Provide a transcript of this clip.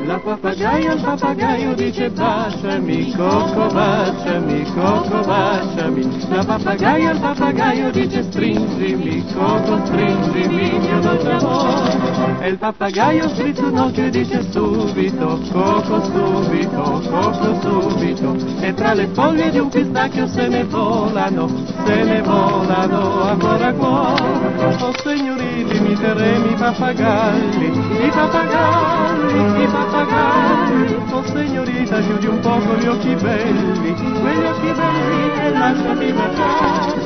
La papagaia al papagaio dice baciami, Coco, baciami, Coco, baciami. La papagaia al papagaio dice stringimi, Coco, stringimi, mio dolce amore. E il papagaio strizza un occhio e dice subito, Coco, subito, Coco, subito. E tra le foglie di un pistacchio se ne volano amore a cuore. Oh signorini, mi terremo i pappagalli, i pappagalli, i pappagalli. Oh signorina, chiudi un poco gli occhi belli, quegli occhi belli e lasciami baciare.